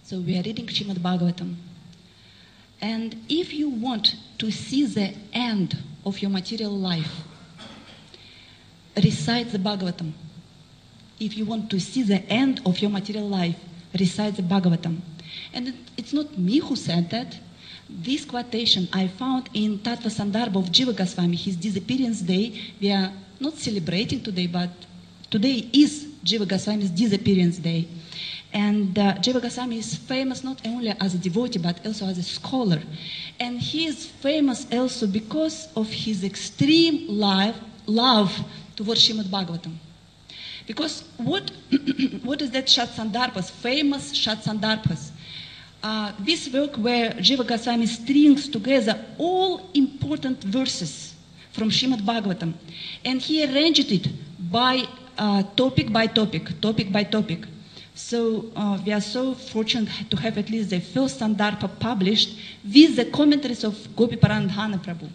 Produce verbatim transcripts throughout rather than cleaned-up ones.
So we are reading Srimad Bhagavatam. And if you want to see the end of your material life, recite the Bhagavatam. If you want to see the end of your material life, recite the Bhagavatam. And it, it's not me who said that. This quotation I found in Tattva Sandarbha of Jiva Goswami, his disappearance day. We are not celebrating today, but today is Jiva Goswami's disappearance day. And uh, Jiva Goswami is famous not only as a devotee, but also as a scholar. And he is famous also because of his extreme love, love towards Srimad Bhagavatam. Because what, what is that Shatsandarbhas, famous Shatsandarbhas? Uh, this work where Jiva Goswami strings together all important verses from Srimad Bhagavatam. And he arranged it by uh, topic by topic, topic by topic. So uh, we are so fortunate to have at least the first Sandarbha published with the commentaries of Gopi Parandhana Prabhu.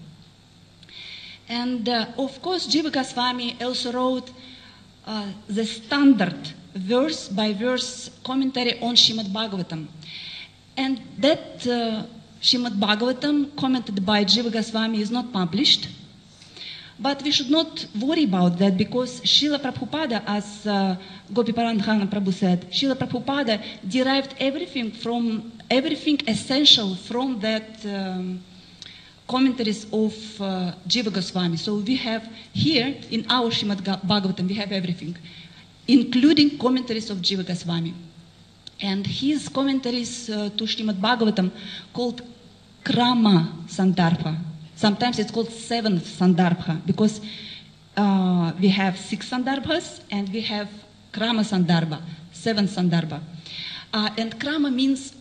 And uh, of course, Jiva Goswami also wrote uh, the standard verse by verse commentary on Srimad Bhagavatam. And that uh, Srimad Bhagavatam commented by Jiva Goswami is not published. But we should not worry about that because Srila Prabhupada, as uh, Gopi Parandhana Prabhu said, Srila Prabhupada derived everything from everything essential from that um, commentaries of uh, Jiva Goswami. So we have here in our Srimad Bhagavatam, we have everything, including commentaries of Jiva Goswami. And his commentaries uh, to Srimad Bhagavatam called Krama Sandarbha. Sometimes it's called seventh Sandarbha because uh, we have six Sandarbhas and we have Krama Sandarbha, seventh Sandarbha. Uh, and Krama means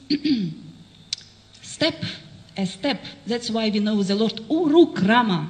step, a step. That's why we know the Lord Uru Krama,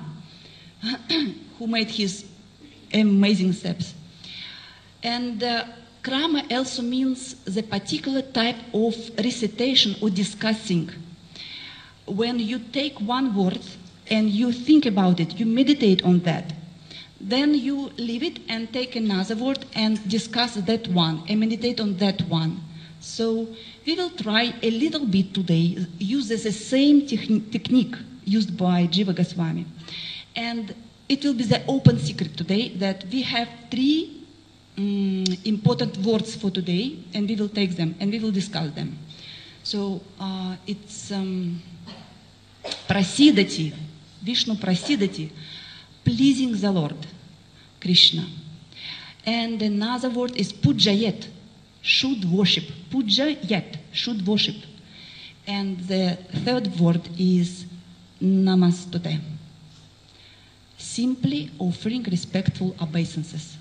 who made his amazing steps. And uh, Krama also means the particular type of recitation or discussing. When you take one word and you think about it, you meditate on that, then you leave it and take another word and discuss that one and meditate on that one. So we will try a little bit today, use the same techni- technique used by Jiva Goswami. And it will be the open secret today that we have three um, important words for today, and we will take them and we will discuss them. So uh, it's um, prasidati, Vishnu prasidati, pleasing the Lord, Krishna. And another word is pujayet, should worship. Pujayet, should worship. And the third word is namastute, simply offering respectful obeisances.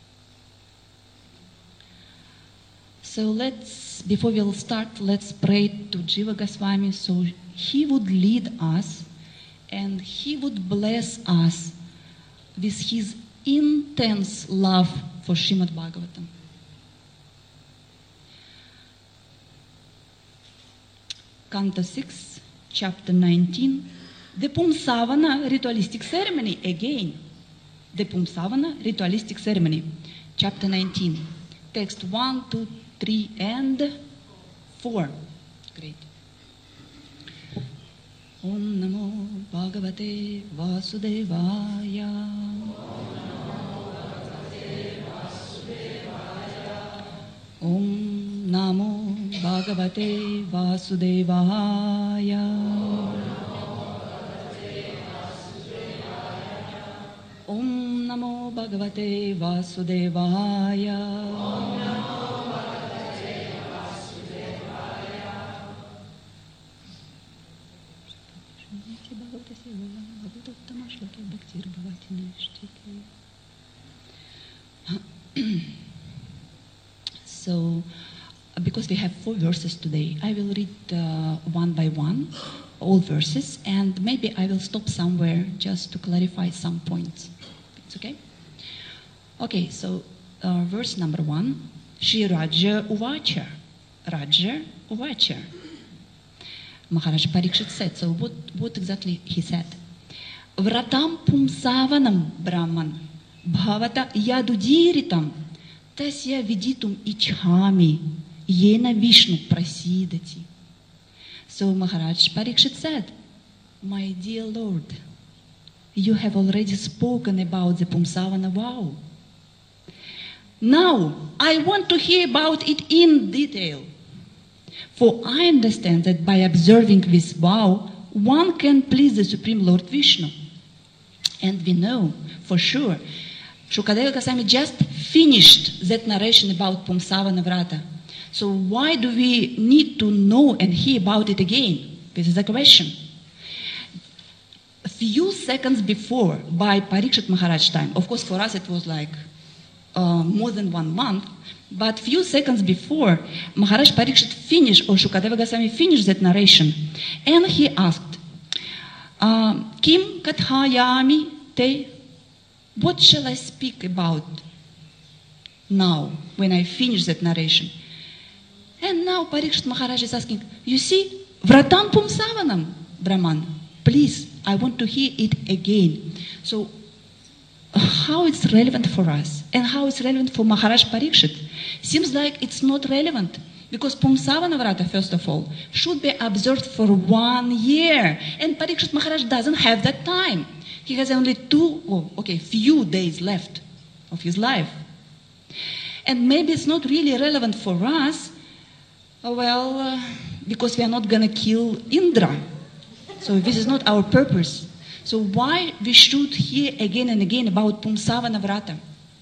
So let's, before we'll start, let's pray to Jiva Goswami so he would lead us and he would bless us with his intense love for Srimad Bhagavatam. Canto six, chapter nineteen, the Pumsavana ritualistic ceremony again. The Pumsavana ritualistic ceremony, chapter nineteen, text one, two, three, and four. Great. Om Namo Bhagavate Vasudevaya. Om Namo Bhagavate Vasudevaya. Om Namo Bhagavate Vasudevaya. So, because we have four verses today, I will read uh, one by one, all verses, and maybe I will stop somewhere just to clarify some points. It's okay? Okay, so uh, verse number one, Shri Raja Uvacha. Raja Uvacha. Maharaj Parikshit said, so what, what exactly he said? Vratam pumsavanam brahman, bhavata yadudiritam, tasya viditum ichhami, Yena Vishnu prasidati. So Maharaj Parikshit said, my dear Lord, you have already spoken about the Pumsavana vow. Now, I want to hear about it in detail. For I understand that by observing this vow, one can please the Supreme Lord Vishnu. And we know for sure, Shukadeva Goswami just finished that narration about Pumsavana Vrata. So why do we need to know and hear about it again? This is the question. A few seconds before, by Parikshit Maharaj time, of course for us it was like uh, more than one month, but few seconds before, Maharaj Parikshit finished, or Shukadeva Goswami finished that narration, and he asked, uh, Kim kathayami te, what shall I speak about now, when I finish that narration? And now Parikshit Maharaj is asking, you see, Vratam Pumsavanam, Brahman, please, I want to hear it again. So, how it's relevant for us, and how it's relevant for Maharaj Parikshit? Seems like it's not relevant, because Pumsavana Vrata, first of all, should be observed for one year, and Parikshit Maharaj doesn't have that time. He has only two, oh, okay, few days left of his life. And maybe it's not really relevant for us, well, uh, because we are not going to kill Indra. So this is not our purpose. So why we should hear again and again about Pumsavana Vrata?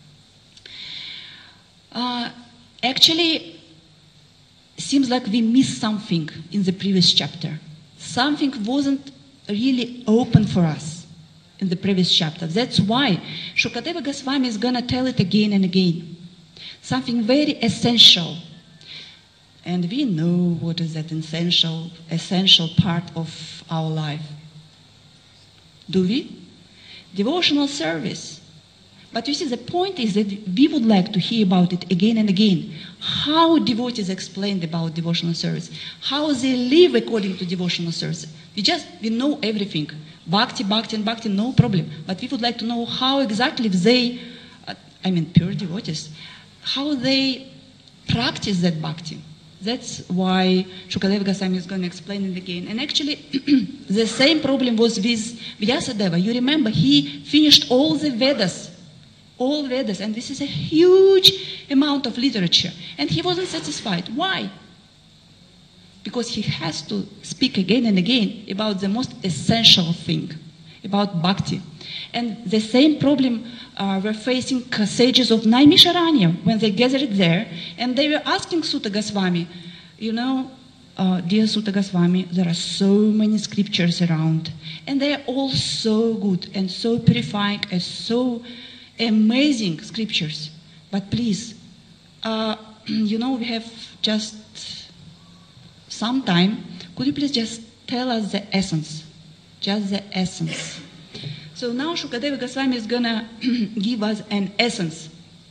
Uh, actually, seems like we missed something in the previous chapter. Something wasn't really open for us in the previous chapter. That's why Shukadeva Goswami is going to tell it again and again. Something very essential. And we know what is that essential, essential part of our life. Do we? Devotional service. But you see, the point is that we would like to hear about it again and again. How devotees explained about devotional service. How they live according to devotional service. We just, we know everything. Bhakti, bhakti, and bhakti, no problem. But we would like to know how exactly they, uh, I mean pure devotees, how they practice that bhakti. That's why Shukadeva Goswami is going to explain it again. And actually, the same problem was with Vyasadeva. You remember, he finished all the Vedas. All Vedas. And this is a huge amount of literature. And he wasn't satisfied. Why? Because he has to speak again and again about the most essential thing, about bhakti. And the same problem uh, were facing sages of Naimisharanya when they gathered there, and they were asking Sutta Goswami, you know, uh, dear Sutta Goswami, there are so many scriptures around, and they are all so good and so purifying and so amazing scriptures. But please, uh, you know, we have just some time. Could you please just tell us the essence? Just the essence. So now Shukadeva Goswami is going to give us an essence.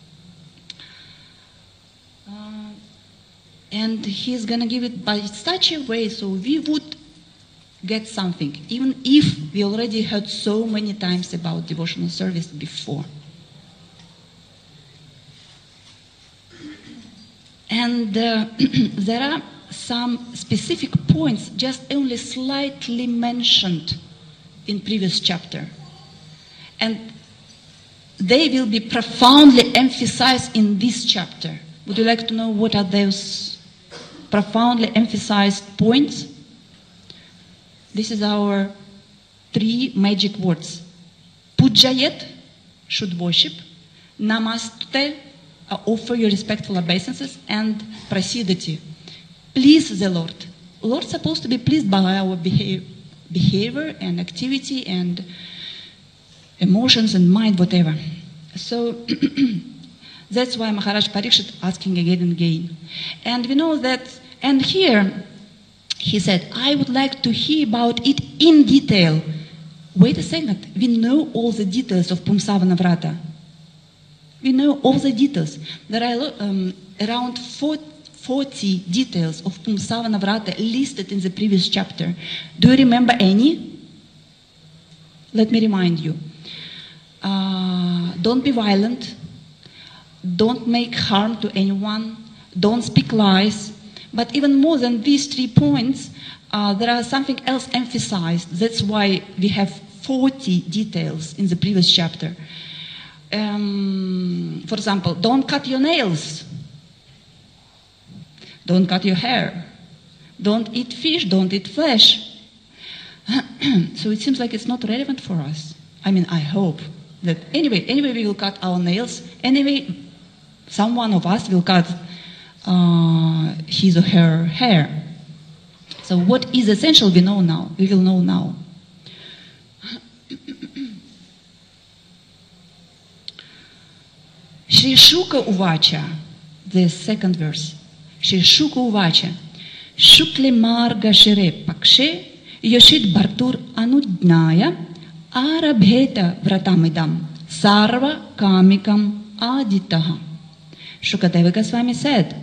Uh, and he's going to give it by such a way so we would get something, even if we already heard so many times about devotional service before. And uh, there are some specific points just only slightly mentioned in previous chapter. And they will be profoundly emphasized in this chapter. Would you like to know what are those profoundly emphasized points? This is our three magic words. Pujayet, should worship. Namaste, uh, offer your respectful obeisances. And prasidati, please the Lord. Lord is supposed to be pleased by our behavior, behavior and activity and emotions and mind, whatever. So that's why Maharaj Parikshit asking again and again. And we know that, and here he said, I would like to hear about it in detail. Wait a second, we know all the details of Pumsavana Vrata. We know all the details. There are um, around forty details of Pumsavana Vrata listed in the previous chapter. Do you remember any? Let me remind you. Uh, don't be violent. Don't make harm to anyone. Don't speak lies. But even more than these three points, uh, there are something else emphasized. That's why we have forty details in the previous chapter. Um, for example, don't cut your nails. Don't cut your hair. Don't eat fish. Don't eat flesh. So it seems like it's not relevant for us. I mean, I hope that anyway, anyway we will cut our nails. Anyway, some one of us will cut uh, his or her hair. So what is essential we know now. We will know now. Shri Shuka Uvacha, the second verse. Shri Shuka Uvacha, Shukle Marga Shere Pakshe, Yoshit Bhartur Anudnaya, Arabheta Vratamidam, Sarva Kamikam Aditaha. Shukadeva Goswami said,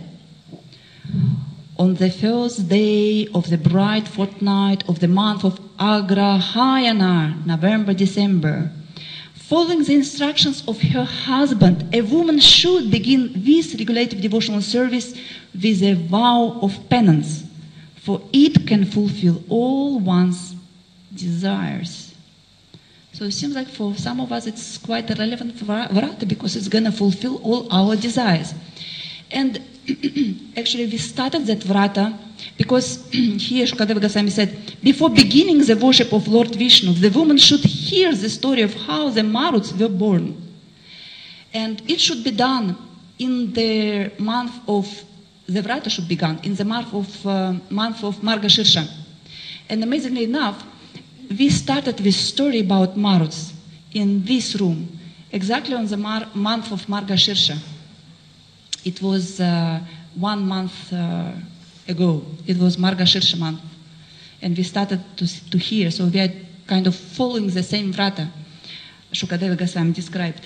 on the first day of the bright fortnight of the month of Agrahayana, November, December, following the instructions of her husband, a woman should begin this regulative devotional service with a vow of penance, for it can fulfill all one's desires. So it seems like for some of us it's quite a relevant vrata because it's going to fulfill all our desires. And actually we started that vrata because here Shukadeva Goswami said, before beginning the worship of Lord Vishnu, the woman should hear the story of how the Maruts were born. And it should be done in the month of, the vrata should be done in the month of, uh, month of Margashirsha. And amazingly enough, we started with story about Maruts in this room, exactly on the mar- month of Margashirsha. It was uh, one month uh, ago. It was Margashirsha month. And we started to, to hear. So we are kind of following the same vrata Shukadeva Goswami described.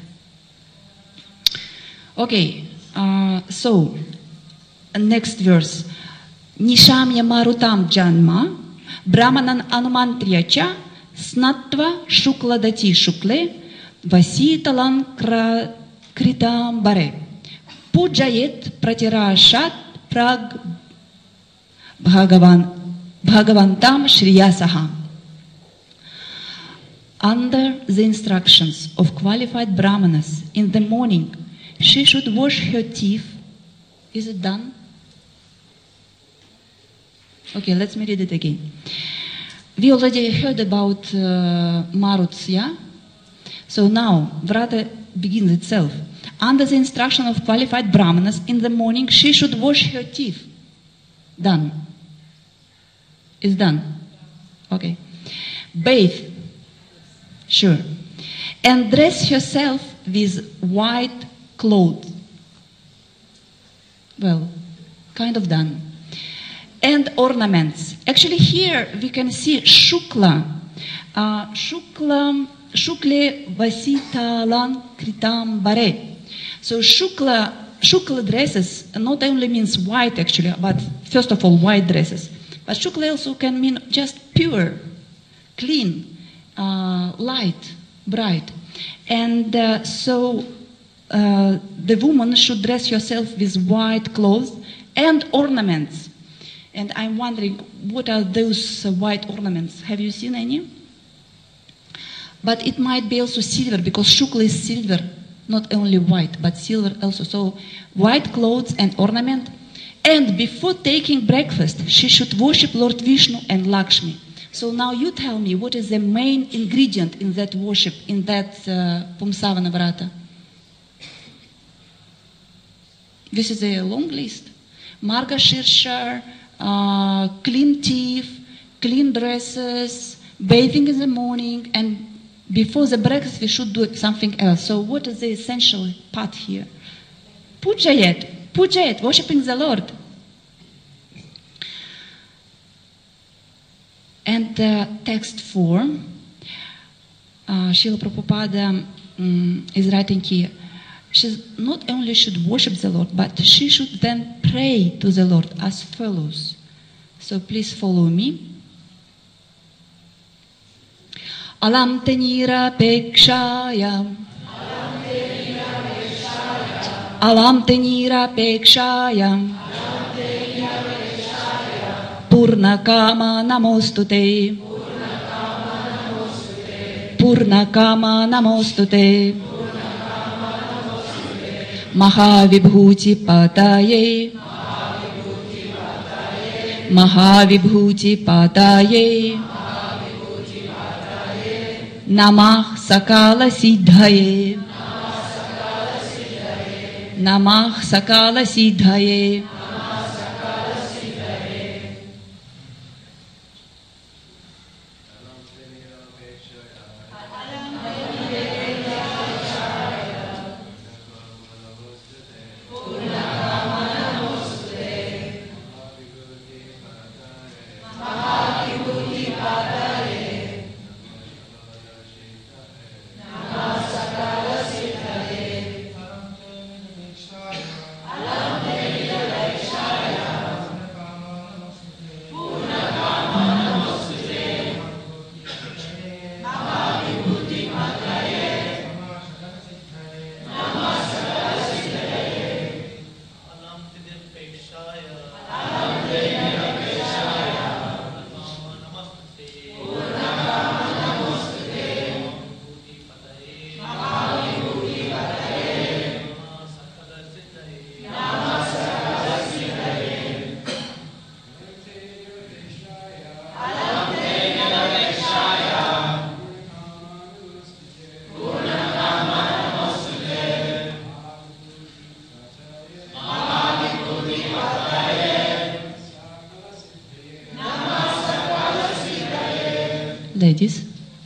Okay, uh, so next verse. Nishamya Marutam Janma Brahmanan Anumantriyacha Snatva Shukladati Shukle Vasitalan Kritam Bare Pujayet Pratirashat Prag Bhagavan Bhagavantam Shriyasaha. Under the instructions of qualified brahmanas in the morning, she should wash her teeth. Is it done? Okay, let's read it again. We already heard about uh, Maruts, yeah? So now, vrata begins itself. Under the instruction of qualified brahmanas, in the morning she should wash her teeth. Done. Is done. Okay. Bathe. Sure. And dress herself with white clothes. Well, kind of done. And ornaments. Actually here we can see Shukla. Uh, Shukla, Shukle Vasitalan Kritam Bare. So Shukla, Shukla dresses not only means white actually, but first of all white dresses. But Shukla also can mean just pure, clean, uh, light, bright. And uh, so uh, the woman should dress herself with white clothes and ornaments. And I'm wondering, what are those uh, white ornaments? Have you seen any? But it might be also silver, because Shukla is silver, not only white, but silver also. So white clothes and ornament. And before taking breakfast, she should worship Lord Vishnu and Lakshmi. So now you tell me, what is the main ingredient in that worship, in that uh, Pumsavana Vrata? This is a long list. Margashirsha, uh, clean teeth, clean dresses, bathing in the morning, and before the breakfast we should do something else. So what is the essential part here? Pujayet, Pujayet, worshipping the Lord. And uh, text four, uh, Srila Prabhupada um, is writing here, she not only should worship the Lord, but she should then pray to the Lord as follows. So please follow me. Alam tenira pekshaya. Alam tenira pekshaya. Purnakama namostute. Purnakama namostute. Mahavibhuti pataye. Mahavibhuti pataye. Namah sakala siddhaye. Namah sakala siddhaye. Ladies.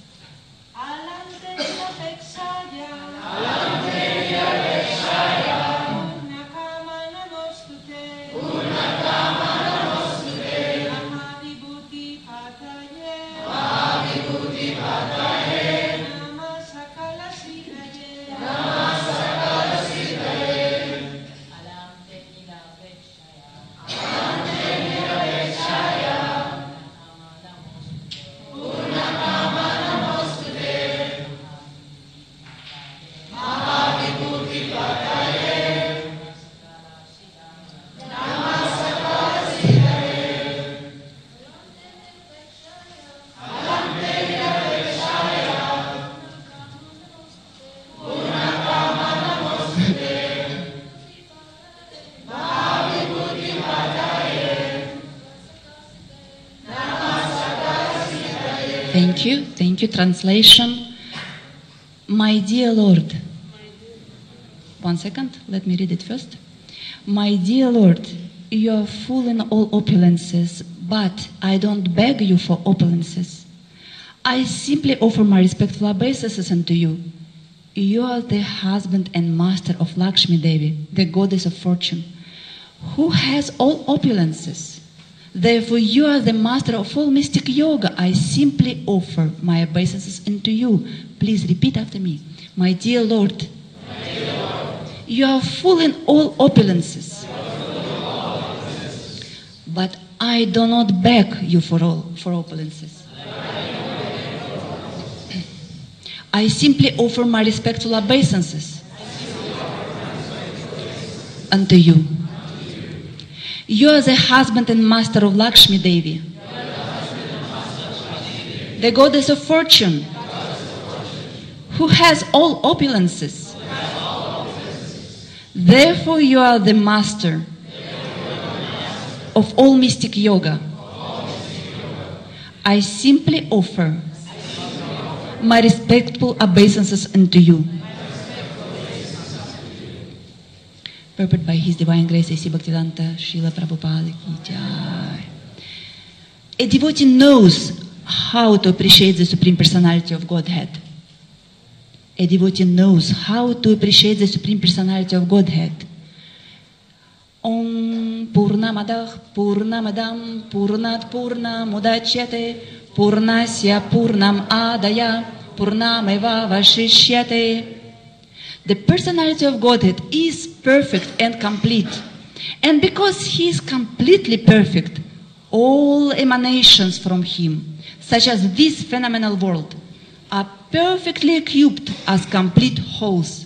Thank you. Thank you. Translation. My dear Lord. One second. Let me read it first. My dear Lord, you are full in all opulences, but I don't beg you for opulences. I simply offer my respectful obeisances unto you. You are the husband and master of Lakshmi Devi, the goddess of fortune, who has all opulences. Therefore, you are the master of all mystic yoga. I simply offer my obeisances unto you. Please repeat after me. My dear Lord, my dear Lord, you are full in all opulences, but I do not beg you for all for opulences. I simply offer my respectful obeisances unto you. You are the husband and master of Lakshmi Devi, the goddess of fortune, who has all opulences. Therefore, you are the master of all mystic yoga. I simply offer my respectful obeisances unto you. Purport by His Divine Grace A C Bhaktivedanta Srila Prabhupada Ki Jai. A devotee knows how to appreciate the Supreme Personality of Godhead. A devotee knows how to appreciate the Supreme Personality of Godhead. Om Purnamadah Purnamadam Purnat Purna Mudachyate Purnasya Purnam Adaya Purnameva Vashishyate. The personality of Godhead is perfect and complete. And because He is completely perfect, all emanations from Him, such as this phenomenal world, are perfectly equipped as complete wholes.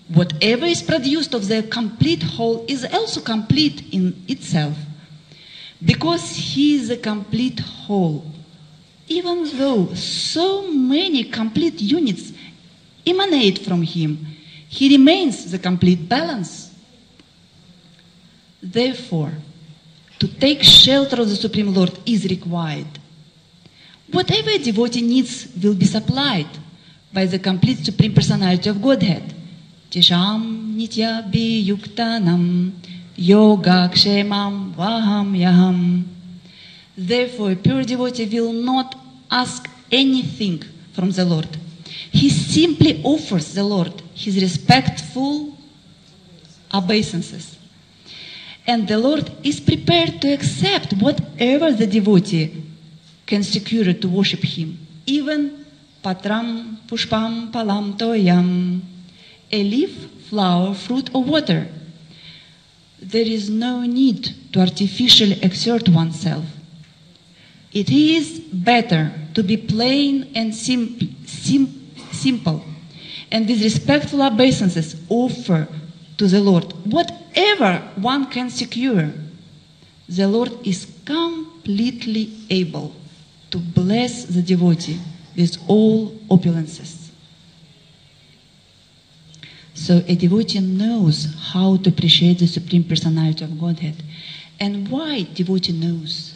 Whatever is produced of the complete whole is also complete in itself. Because he is a complete whole. Even though so many complete units emanate from him, he remains the complete balance. Therefore, to take shelter of the Supreme Lord is required. Whatever a devotee needs will be supplied by the complete Supreme Personality of Godhead. Tisham nitya biyuktanam yoga kshemam vaham yaham. Therefore, a pure devotee will not ask anything from the Lord. He simply offers the Lord his respectful obeisances. And the Lord is prepared to accept whatever the devotee can secure to worship him. Even patram, pushpam, palam, toyam, a leaf, flower, fruit, or water. There is no need to artificially exert oneself. It is better to be plain and simple, sim, simple, and with respectful obeisances offer to the Lord whatever one can secure. The Lord is completely able to bless the devotee with all opulences. So a devotee knows how to appreciate the Supreme Personality of Godhead. And why devotee knows?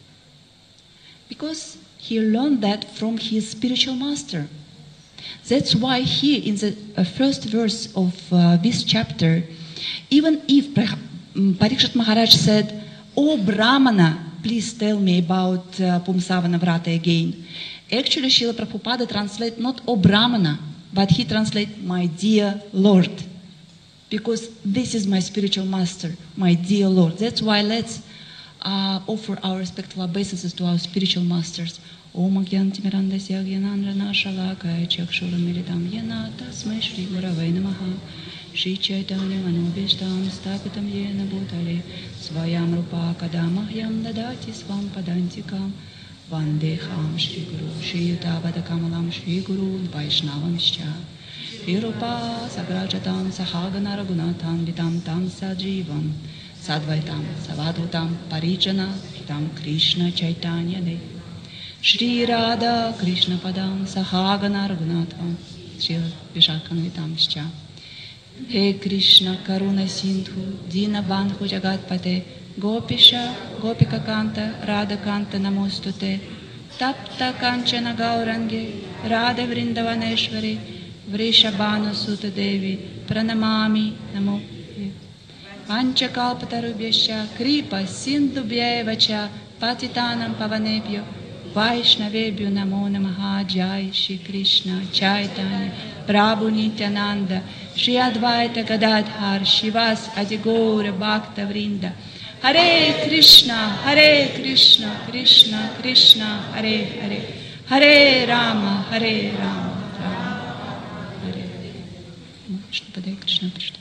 Because he learned that from his spiritual master. That's why here in the uh, first verse of uh, this chapter, even if Parikshit Maharaj said, "Oh Brahmana, please tell me about uh, Pumsavana Vrata again." Actually, Srila Prabhupada translates not "Oh Brahmana," but he translates "My dear Lord." Because this is my spiritual master, my dear Lord. That's why let's uh, offer our respectful obeisances to our spiritual masters. Om Agyanti Mirandasya Gyanandrana Shalakaya Chakshuram Militam Yena Tasmai Shri Guravai Namaha Shri Chaitanya Manobhishtam Stapitam Yena Bhutale Svayam Rupa Kadamahyam Dadati Svam Padantikam Vandeham Shri Guru Shri Yudavada Kamalam Shri Guru Vaishnavam Shcha Shri Rupa Sagrajatam Sahagana Raghunathan Vitam Tam Sajivam Sadvaitam Savadhutam Parijana Tam Krishna Chaitanya De Shri Radha Krishna Padam Sahagana Raghunatha Shri Vishakanavitam Shcha. He Krishna Karuna Sindhu Dina Bandhu Jagatpate Gopisha Gopika Kanta Radha Kanta Namostute Tapta Kanchana Gaurange Radha Vrindavaneshwari Vrishabhanu Sutta Devi Pranamami Namo Panchakalpatarubhyascha Kripa Sindhubhyevacha Patitanam Pavanebhyo Vaishnavebhyo Namo Namaha. Jai Shri Krishna Chaitanya Prabhu Nityananda Shri Advaita Gadadhar Shivas Adigaura Bhakta Vrinda. Hare Krishna Hare Krishna Krishna Krishna Hare Hare Hare Rama Hare Rama Rama Hare Hare. Krishna Krishna.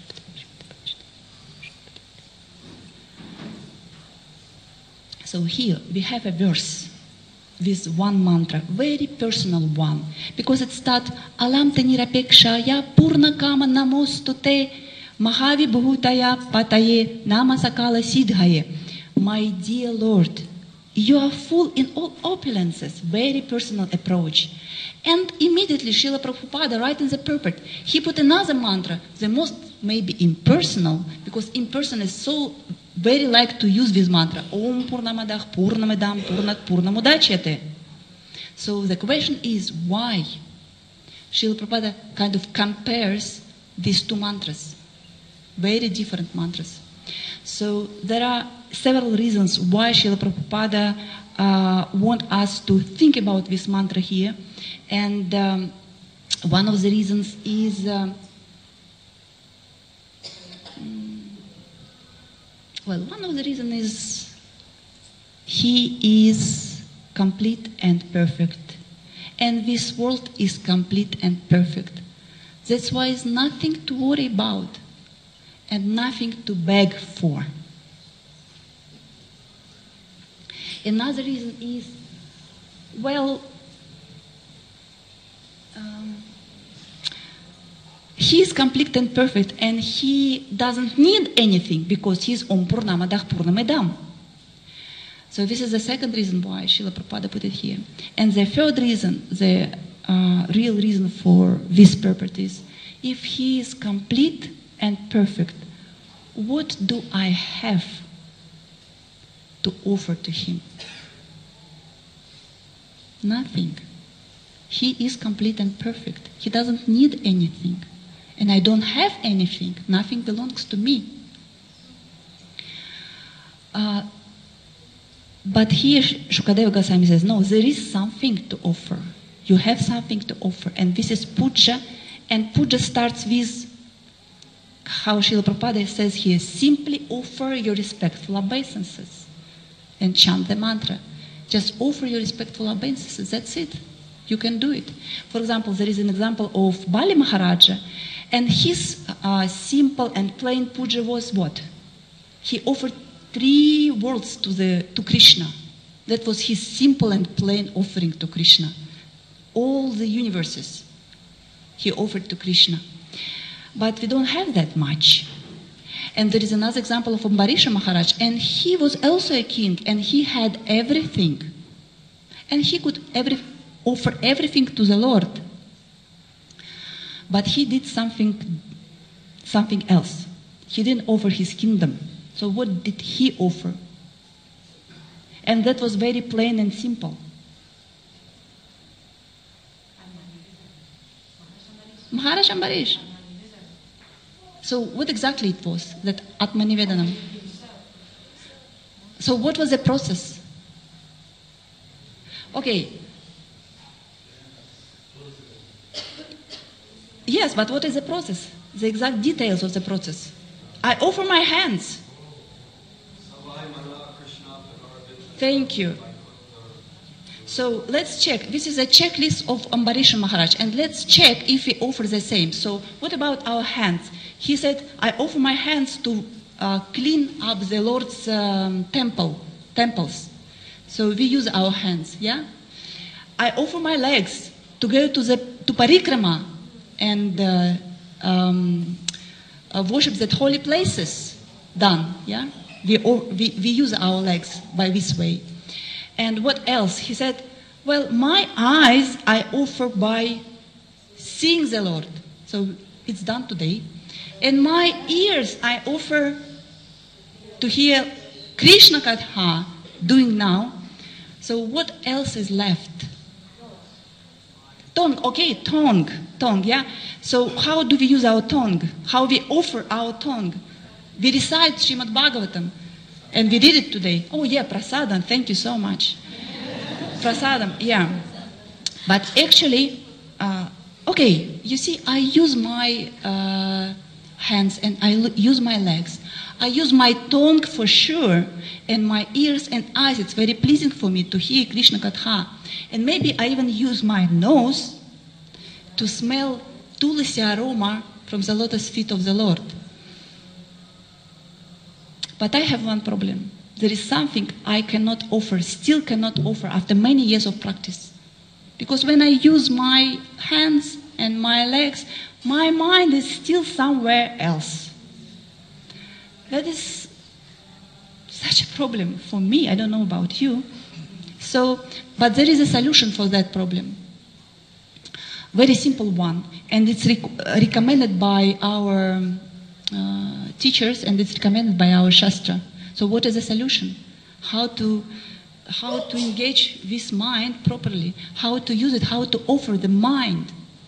So here we have a verse with one mantra, very personal one, because it starts Alam Tanirapekshaya Purna Kama Namostute Mahavi Bhutaya Pataye Namasakala Siddhaye. My dear Lord, you are full in all opulences, very personal approach. And immediately Srila Prabhupada, right in the purport, he put another mantra, the most maybe impersonal, because impersonal is so very like to use this mantra. Om Purnamadah Purnamadam Purnat Purnamudachyate. So the question is why Srila Prabhupada kind of compares these two mantras, very different mantras. So there are several reasons why Srila Prabhupada uh, want us to think about this mantra here. And um, one of the reasons is uh, Well, one of the reasons is he is complete and perfect. And this world is complete and perfect. That's why it's nothing to worry about and nothing to beg for. Another reason is, well, um, he is complete and perfect, and he doesn't need anything because he is Om Purnamadah Purnamidam. So this is the second reason why Srila Prabhupada put it here. And the third reason, the uh, real reason for this purport is, if he is complete and perfect, what do I have to offer to him? Nothing. He is complete and perfect. He doesn't need anything. And I don't have anything. Nothing belongs to me. Uh, but here Shukadeva Goswami says, no, there is something to offer. You have something to offer. And this is puja. And puja starts with how Srila Prabhupada says here, simply offer your respectful obeisances and chant the mantra. Just offer your respectful obeisances. That's it. You can do it. For example, there is an example of Bali Maharaja, and his uh, simple and plain puja was what? He offered three worlds to the to Krishna. That was his simple and plain offering to Krishna. All the universes he offered to Krishna. But we don't have that much. And there is another example of Ambarisha Maharaj, and he was also a king, and he had everything. And he could every, offer everything to the Lord. But he did something, something else. He didn't offer his kingdom. So what did he offer? And that was very plain and simple. Maharaj Ambarish. So what exactly it was, that Atmanivedanam? So what was the process? Okay. Yes, but what is the process? The exact details of the process. I offer my hands. Thank you. So let's check. This is a checklist of Ambarisha Maharaj, and let's check if we offer the same. So what about our hands? He said, I offer my hands to uh, clean up the Lord's um, temple, temples. So we use our hands, yeah? I offer my legs to go to the to parikrama and uh, um, uh, worship the holy places done, yeah? We, we, we use our legs by this way. And what else? He said, well, my eyes I offer by seeing the Lord. So it's done today. And my ears I offer to hear Krishna Katha doing now. So what else is left? Tongue, okay, tongue, tongue, yeah? So how do we use our tongue? How we offer our tongue? We recite Srimad Bhagavatam, and we did it today. Oh yeah, prasadam, thank you so much. Prasadam, yeah. But actually, uh, okay, you see, I use my uh, hands and I l- use my legs. I use my tongue for sure, and my ears and eyes. It's very pleasing for me to hear Krishna Katha. And maybe I even use my nose to smell tulsi aroma from the lotus feet of the Lord. But I have one problem. There is something I cannot offer, still cannot offer after many years of practice. Because when I use my hands and my legs, my mind is still somewhere else. That is such a problem for me. I don't know about you. So, but there is a solution for that problem. Very simple one. And it's rec- recommended by our uh, teachers, and it's recommended by our Shastra. So what is the solution? How to, how to engage this mind properly? How to use it? How to offer the mind?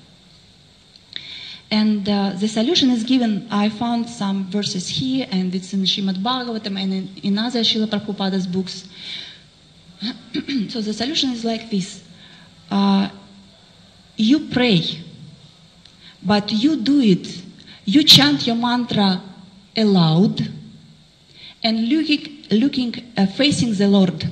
And uh, the solution is given. I found some verses here, and it's in Srimad Bhagavatam and in, in other Srila Prabhupada's books. So the solution is like this. Uh, you pray, but you do it. You chant your mantra aloud and looking, looking uh, facing the Lord.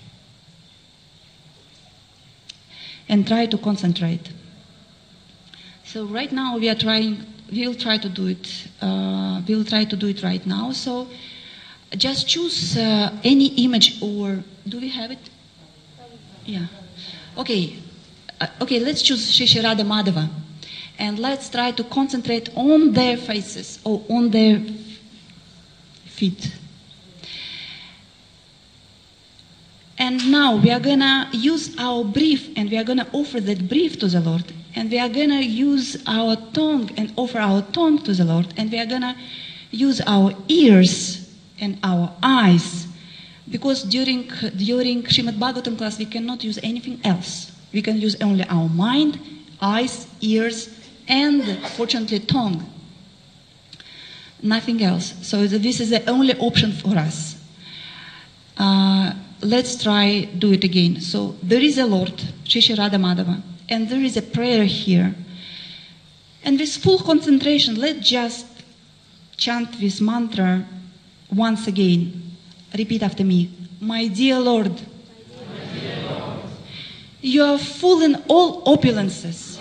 And try to concentrate. So right now we are trying, we'll try to do it, uh, we'll try to do it right now. So just choose uh, any image, or do we have it? Yeah. Okay. Uh, okay, let's choose Shri Shri Radha Madhava. And let's try to concentrate on their faces, or on their feet. And now we are going to use our breath and we are going to offer that breath to the Lord. And we are going to use our tongue and offer our tongue to the Lord. And we are going to use our ears and our eyes. Because during, during Srimad Bhagavatam class, we cannot use anything else. We can use only our mind, eyes, ears, and fortunately tongue. Nothing else. So this is the only option for us. Uh, let's try do it again. So there is a Lord, Shri Shri Radha Madhava, and there is a prayer here. And with full concentration, let's just chant this mantra once again. Repeat after me. My dear Lord, My dear Lord, you are full in all opulences,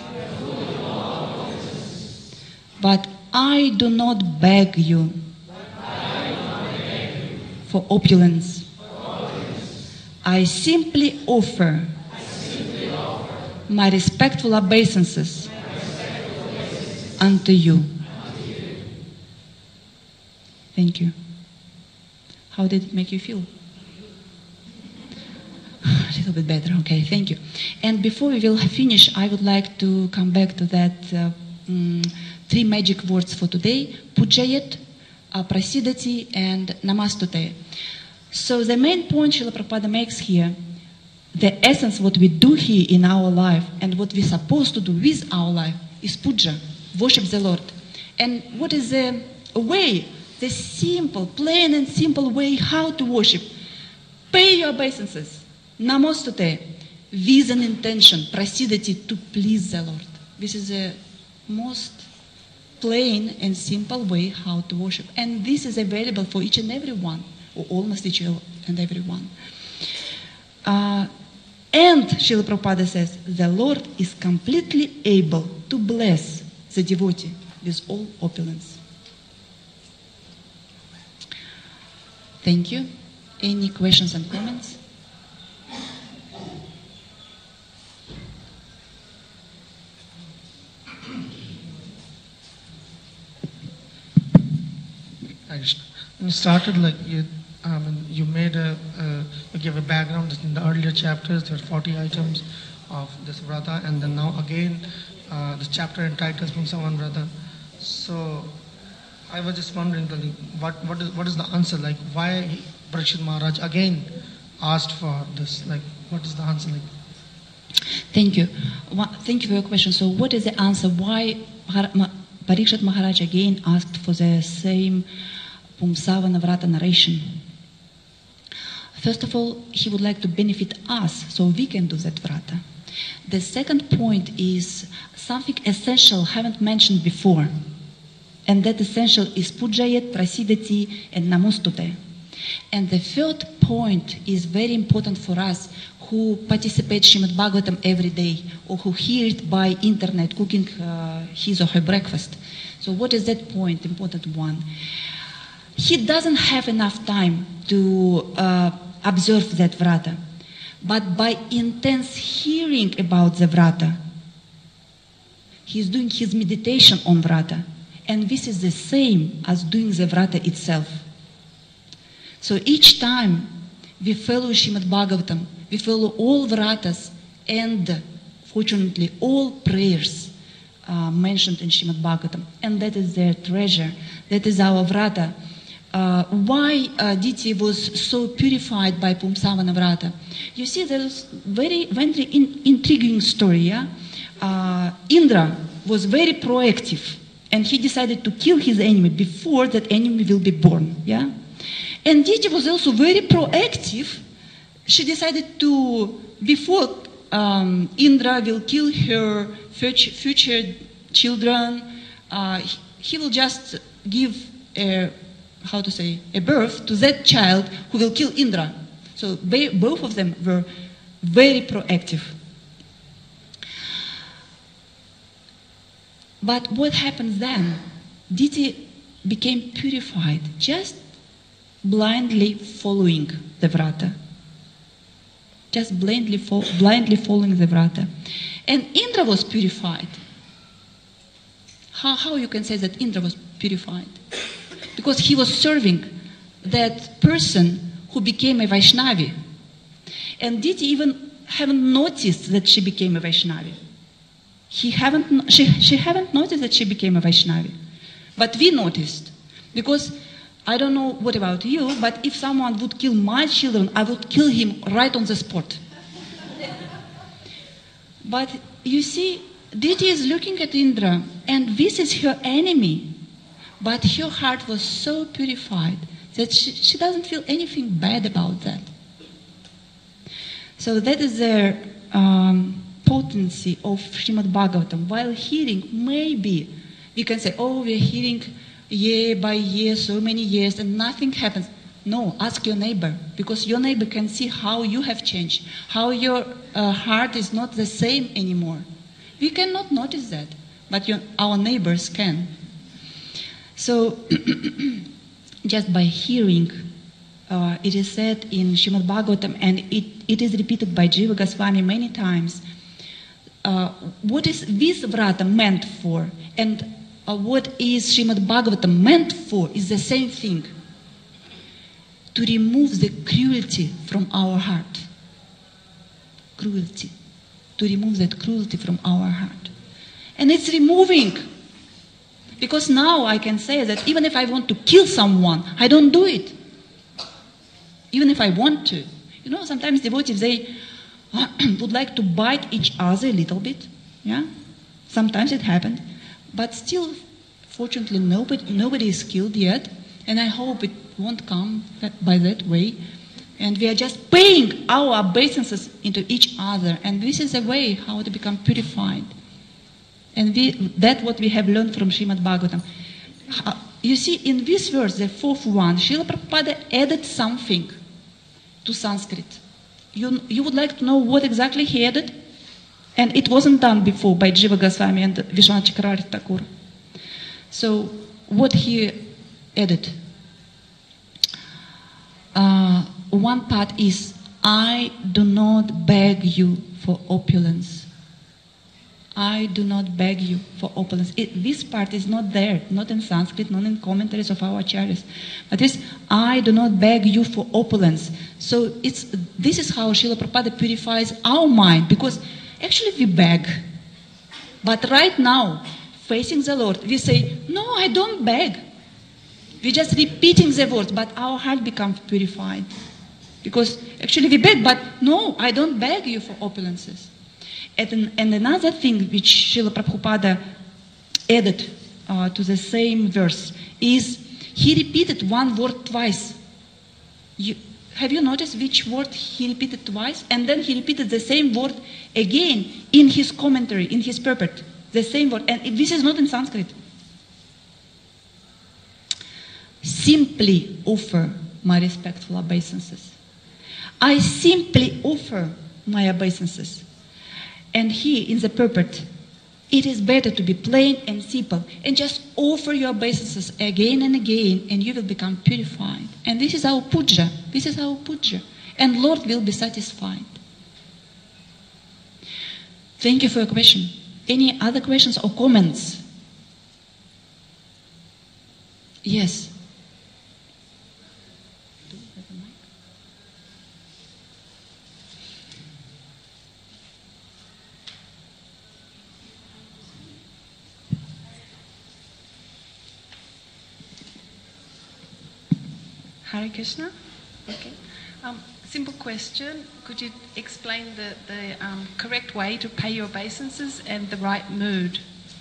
but I do not beg you for opulence. I simply offer my respectful obeisances unto you. Thank you. How did it make you feel? A little bit better. Okay, thank you. And before we will finish, I would like to come back to that uh, um, three magic words for today: Pujayat, uh, Prasidati, and Namastute. So the main point Srila Prabhupada makes here, the essence what we do here in our life and what we're supposed to do with our life is puja, worship the Lord. And what is the way, the simple, plain and simple way how to worship? Pay your obeisances, namostute, with an intention, prasidati, to please the Lord. This is the most plain and simple way how to worship. And this is available for each and every one, or almost each and every one. Uh, and Srila Prabhupada says, the Lord is completely able to bless the devotee with all opulence. Thank you. Any questions and comments? You started like you, um, you made a, uh, you gave a background in the earlier chapters. There are forty items of this vrata, and then now again, uh, the chapter entitled Pumsavan Vrata. So, I was just wondering, like, what what is what is the answer? Like, why Parikshit Maharaj again asked for this? Like, what is the answer? Like, thank you. Well, thank you for your question. So, what is the answer? Why Parikshit Maharaj again asked for the same Pumsavana Vrata narration? First of all, he would like to benefit us, so we can do that Vrata. The second point is something essential haven't mentioned before, and that essential is Pujayat, Prasidati, and Namostute. And the third point is very important for us who participate Srimad Bhagavatam every day, or who hear it by internet, cooking uh, his or her breakfast. So what is that point, important one? He doesn't have enough time to uh, observe that vrata. But by intense hearing about the vrata, he's doing his meditation on vrata. And this is the same as doing the vrata itself. So each time we follow Srimad Bhagavatam, we follow all vratas and, fortunately, all prayers uh, mentioned in Srimad Bhagavatam. And that is their treasure. That is our vrata. Uh, why uh, Diti was so purified by Pumsavana Vrata? You see, there's very, very in, intriguing story. Yeah? Uh, Indra was very proactive, and he decided to kill his enemy before that enemy will be born. Yeah? And Diti was also very proactive. She decided to, before um, Indra will kill her future, future children, uh, he, he will just give a how to say, a birth to that child who will kill Indra. So they, both of them were very proactive. But what happens then? Diti became purified, just blindly following the vrata. Just blindly, fo blindly following the vrata. And Indra was purified. How, how you can say that Indra was purified? Because he was serving that person who became a Vaishnavi. And Diti even haven't noticed that she became a Vaishnavi. He haven't, she, she haven't noticed that she became a Vaishnavi. But we noticed. Because I don't know what about you, but if someone would kill my children, I would kill him right on the spot. But you see, Diti is looking at Indra, and this is her enemy. But her heart was so purified that she, she doesn't feel anything bad about that. So that is the um, potency of Srimad Bhagavatam. While hearing, maybe we can say, oh, we're hearing year by year, so many years, and nothing happens. No, ask your neighbor, because your neighbor can see how you have changed, how your uh, heart is not the same anymore. We cannot notice that, but your, our neighbors can. So, just by hearing, uh, it is said in Srimad Bhagavatam, and it, it is repeated by Jiva Goswami many times, uh, what is this vrata meant for, and uh, what is Srimad Bhagavatam meant for is the same thing. To remove the cruelty from our heart. Cruelty. To remove that cruelty from our heart. And it's removing. Because now I can say that even if I want to kill someone, I don't do it. Even if I want to. You know, sometimes devotees, they would like to bite each other a little bit. Yeah? Sometimes it happens. But still, fortunately, nobody, nobody is killed yet. And I hope it won't come that, by that way. And we are just paying our obeisances into each other. And this is a way how to become purified. And we, that's what we have learned from Srimad Bhagavatam. Uh, you see, in this verse, the fourth one, Srila Prabhupada added something to Sanskrit. You, you would like to know what exactly he added? And it wasn't done before by Jiva Goswami and Vishwanath Chakravarti Thakur. So, what he added. Uh, one part is, I do not beg you for opulence. I do not beg you for opulence. It, this part is not there, not in Sanskrit, not in commentaries of our acharyas. But this, I do not beg you for opulence. So it's, this is how Srila Prabhupada purifies our mind, because actually we beg. But right now, facing the Lord, we say, no, I don't beg. We're just repeating the words, but our heart becomes purified. Because actually we beg, but no, I don't beg you for opulences. And, and another thing which Srila Prabhupada added uh, to the same verse is he repeated one word twice. You, have you noticed which word he repeated twice? And then he repeated the same word again in his commentary, in his purport. The same word. And this is not in Sanskrit. Simply offer my respectful obeisances. I simply offer my obeisances. And here in the purport, it is better to be plain and simple and just offer your obeisances again and again, and you will become purified. And this is our puja. This is our puja. And Lord will be satisfied. Thank you for your question. Any other questions or comments? Yes. Hare Krishna. Okay. Um, simple question. Could you explain the, the um, correct way to pay your obeisances and the right mood?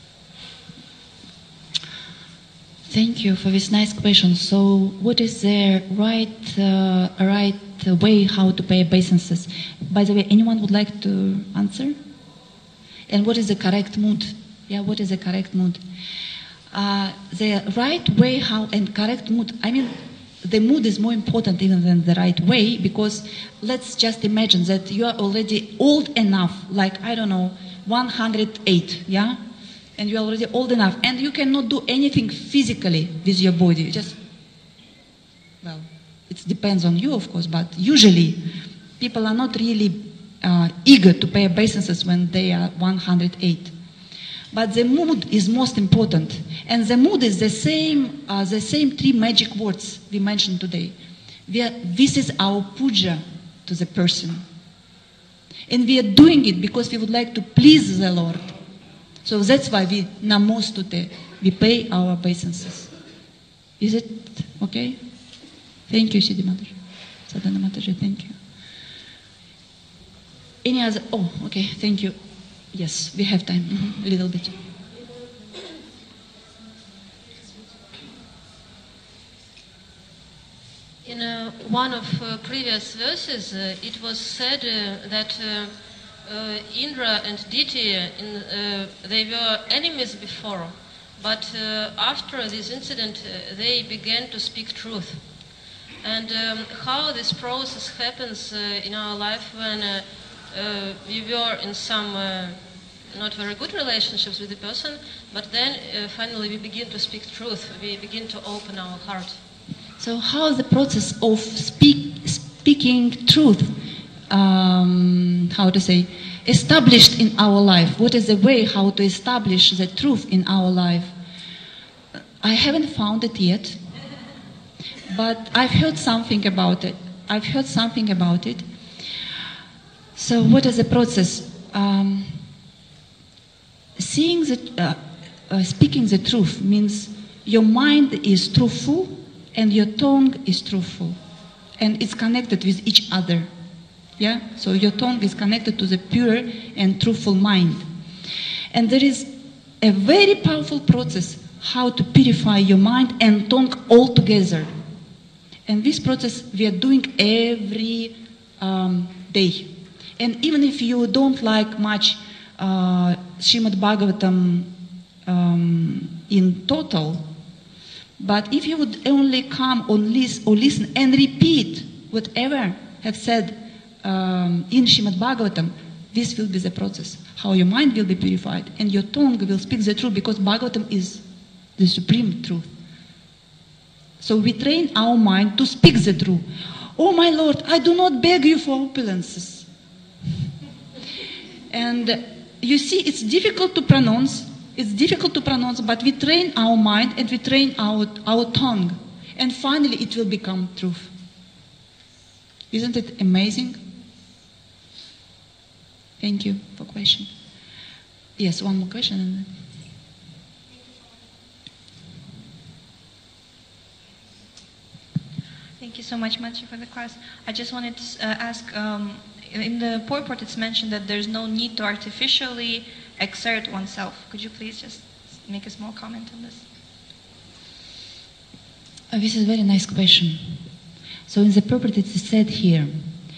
Thank you for this nice question. So, what is the right, uh, right way how to pay obeisances? By the way, anyone would like to answer? And what is the correct mood? Yeah, what is the correct mood? Uh, the right way how and correct mood, I mean, the mood is more important even than the right way, because let's just imagine that you are already old enough, like, I don't know, one hundred eight, yeah? And you are already old enough, and you cannot do anything physically with your body. Just, well, it depends on you, of course, but usually people are not really uh, eager to pay obeisances when they are one hundred eight. But the mood is most important. And the mood is the same, uh, the same three magic words we mentioned today. We are, this is our puja to the person. And we are doing it because we would like to please the Lord. So that's why we namostute, we pay our obeisances. Is it okay? Thank you, Siddhi Mataji. Sadhana Mataji, thank you. Any other? Oh, okay, thank you. Yes, we have time, mm-hmm. a little bit. In uh, one of uh, previous verses, uh, it was said uh, that uh, uh, Indra and Diti, in, uh, they were enemies before, but uh, after this incident, uh, they began to speak truth. And um, how this process happens uh, in our life when uh, uh, we were in some uh, not very good relationships with the person, but then uh, finally we begin to speak truth, we begin to open our heart. So how is the process of speak, speaking truth, um, how to say, established in our life? What is the way how to establish the truth in our life? I haven't found it yet, but I've heard something about it. I've heard something about it. So what is the process? Um, seeing the, uh, uh, speaking the truth means your mind is truthful, and your tongue is truthful, and it's connected with each other. Yeah? So your tongue is connected to the pure and truthful mind. And there is a very powerful process how to purify your mind and tongue all together. And this process we are doing every um, day. And even if you don't like much uh, Srimad Bhagavatam um, in total, but if you would only come or listen, or listen and repeat whatever have said um, in Srimad Bhagavatam, this will be the process. How your mind will be purified and your tongue will speak the truth, because Bhagavatam is the supreme truth. So we train our mind to speak the truth. Oh my Lord, I do not beg you for opulences. And you see, it's difficult to pronounce. It's difficult to pronounce, but we train our mind and we train our, our tongue. And finally it will become truth. Isn't it amazing? Thank you for question. Yes, one more question. And then. Thank you so much, Machi, for the class. I just wanted to uh, ask, um, in the purport it's mentioned that there's no need to artificially exert oneself. Could you please just make a small comment on this? Uh, this is a very nice question. So in the purport it is said here,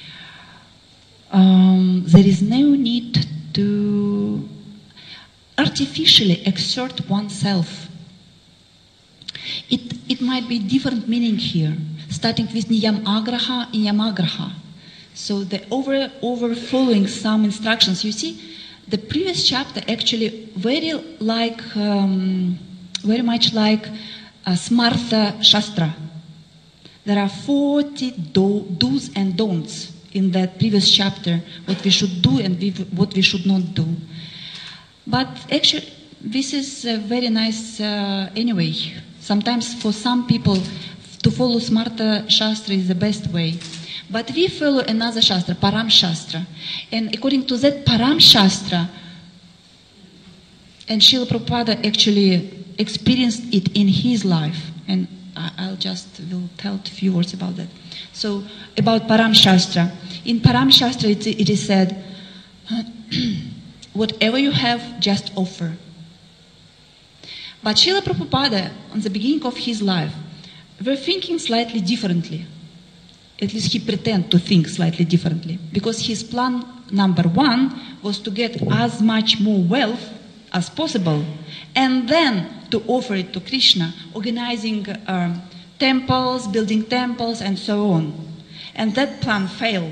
um, there is no need to artificially exert oneself. It, it might be different meaning here, starting with niyam agraha, niyam agraha. So the over, over following some instructions, you see, the previous chapter actually very like, um, very much like uh, Smartha Shastra. There are forty do, do's and don'ts in that previous chapter, what we should do and we, what we should not do. But actually, this is uh, very nice uh, anyway. Sometimes for some people, to follow Smartha Shastra is the best way. But we follow another Shastra, Param Shastra. And according to that Param Shastra, and Srila Prabhupada actually experienced it in his life. And I'll just will tell a few words about that. So, about Param Shastra. In Param Shastra it, it is said, whatever you have, just offer. But Srila Prabhupada, on the beginning of his life, were thinking slightly differently. At least he pretended to think slightly differently. Because his plan number one was to get as much more wealth as possible and then to offer it to Krishna, organizing um, temples, building temples, and so on. And that plan failed.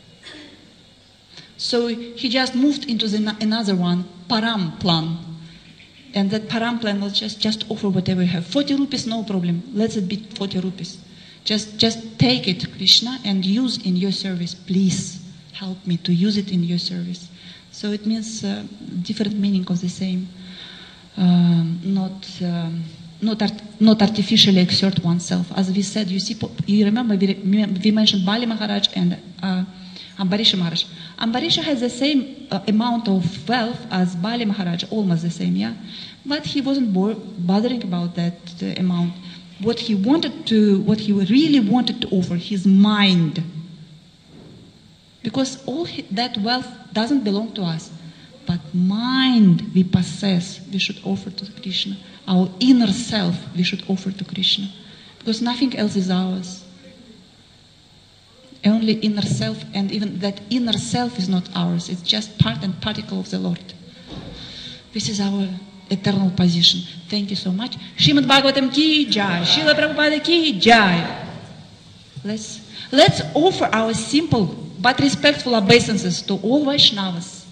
So he just moved into the, another one, Param plan. And that Param plan was just, just offer whatever you have. forty rupees, no problem. Let it be forty rupees. Just, just take it, Krishna, and use in your service. Please help me to use it in your service. So it means uh, different meaning of the same. Um, not, um, not, art, not artificially exert oneself. As we said, you see, you remember we, we mentioned Bali Maharaj and uh, Ambarish Maharaj. Ambarish has the same uh, amount of wealth as Bali Maharaj, almost the same, yeah? But he wasn't bo- bothering about that uh, amount. What he wanted to, what he really wanted to offer, his mind. Because all he, that wealth doesn't belong to us. But mind we possess, we should offer to Krishna. Our inner self we should offer to Krishna. Because nothing else is ours. Only inner self, and even that inner self is not ours. It's just part and particle of the Lord. This is our eternal position. Thank you so much. Srimad Bhagavatam ki jai. Srila Prabhupada ki jai. Let's, let's offer our simple but respectful obeisances to all Vaishnavas.